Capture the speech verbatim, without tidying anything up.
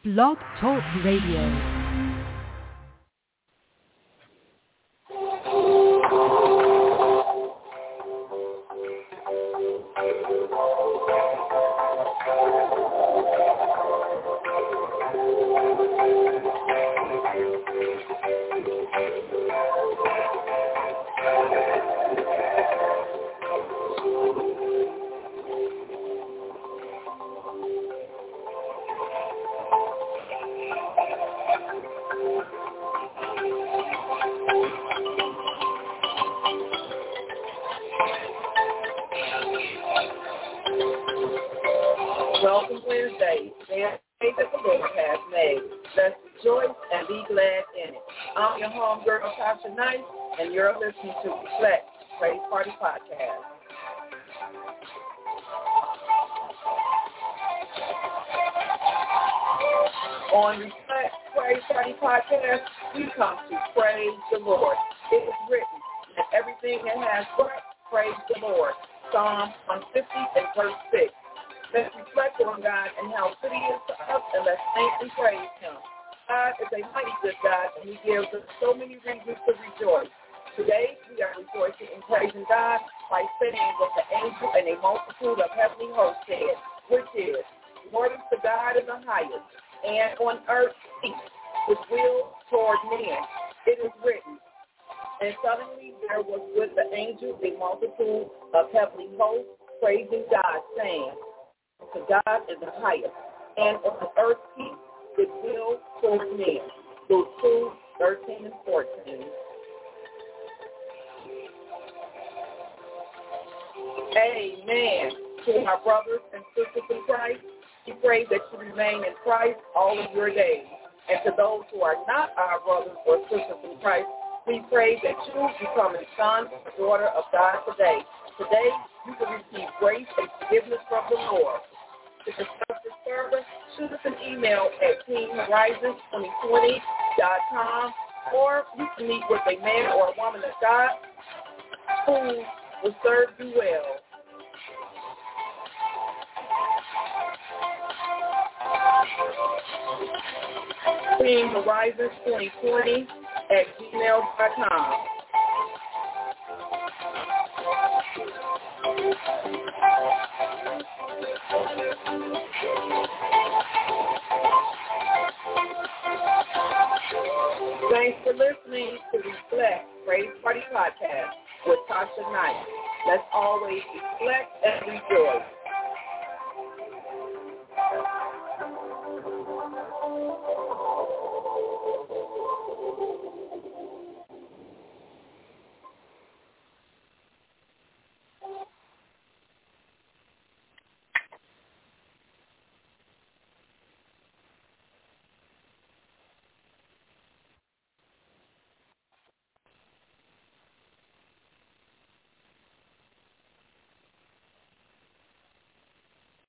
Blog Talk Radio. Welcome Wednesday, the day that the Lord has made. Let's rejoice and be glad in it. I'm your homegirl, Tasha Knight, and you're listening to Reflect Praise Party Podcast. On Reflect Praise Party Podcast, we come to praise the Lord. It is written that everything that has breath, praise the Lord. Psalm one fifty and verse six. Let's reflect on God and how good He is to us, and let's thank and praise Him. God is a mighty good God, and He gives us so many reasons to rejoice. Today, we are rejoicing and praising God by saying what the angel and a multitude of heavenly hosts said, which is, glory to God in the highest, and on earth peace, with will toward men. It is written, and suddenly there was with the angel a multitude of heavenly hosts praising God, saying, to God in the highest, and on earth peace, with will toward men. Luke two, thirteen and fourteen. Amen. To our brothers and sisters in Christ, we pray that you remain in Christ all of your days. And to those who are not our brothers or sisters in Christ, we pray that you become a son or daughter of God today. Today, you can receive grace and forgiveness from the Lord. To discuss this further, shoot us an email at team horizon twenty twenty dot com, or you can meet with a man or a woman of God who will serve you well. team horizon twenty twenty at gmail dot com. Thanks for listening to Reflect Praise Party Podcast with Tasha Knight. Let's always reflect and rejoice.